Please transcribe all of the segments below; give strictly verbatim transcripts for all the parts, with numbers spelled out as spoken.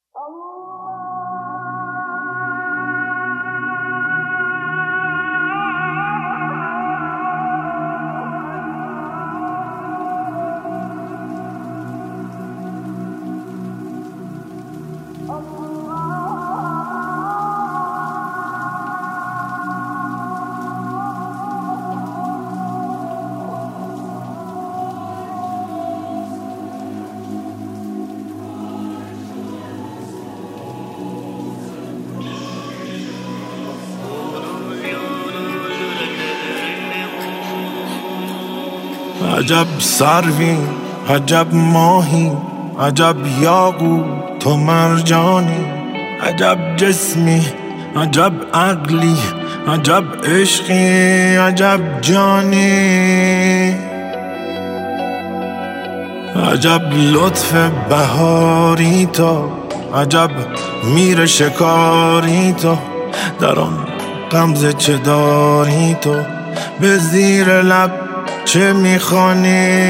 عجب سروی، عجب ماهی، عجب یاقوت و مرجانی، عجب جسمی، عجب عقلی، عجب عشقی، عجب جانی، عجب لطف بهاری تو، عجب میر شکاری تو، در آن غمزه چه داری تو، به زیر لب چه میخوانی؟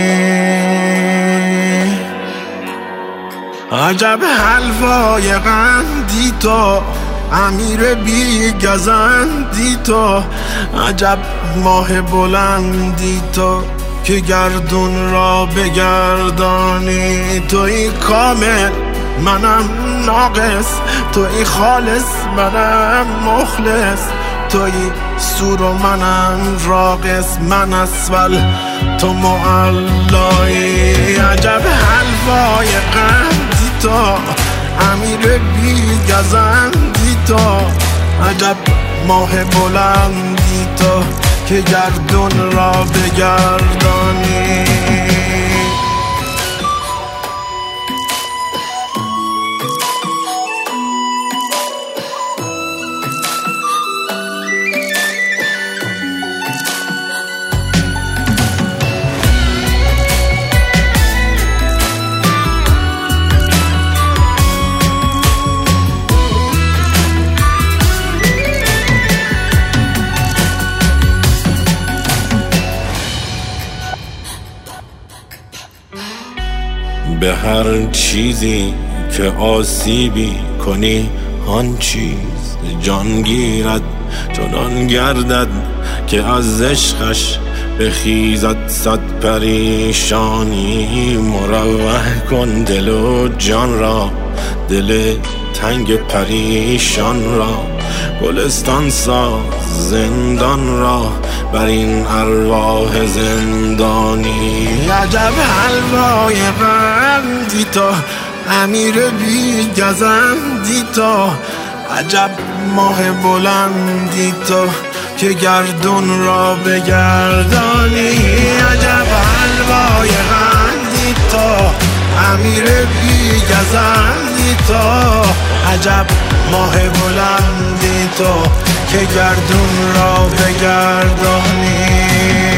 عجب حلوای قندی تو، امیر بی گزندی تو، عجب ماه بلندی تو که گردون را بگردانی. توی کامل منم ناقص، توی خالص منم مخلص، توی سور و منم راقص، من اسفل تو معلایی. عجب حلوای قندی تو، امیر بی گزندی تو، عجب ماه بلندی تو که گردون را بگردانی. به هر چیزی که آسیبی کنی آن چیز جان گیرد، چنان گردد که از عشقش بخیزد صد پریشانی. مروح کن دل و جان را، دل تنگ پریشان را، گلستان ساز زندان را بر این ارواح زندانی. عجب حلوای قندی تو، امیر بی گزندی تو، عجب ماه بلندی تو که گردون را بگردانی. عجب حلوای قندی تو، امیر بی گزندی تو، عجب ماه بلندی تو که گردون را بگردانی.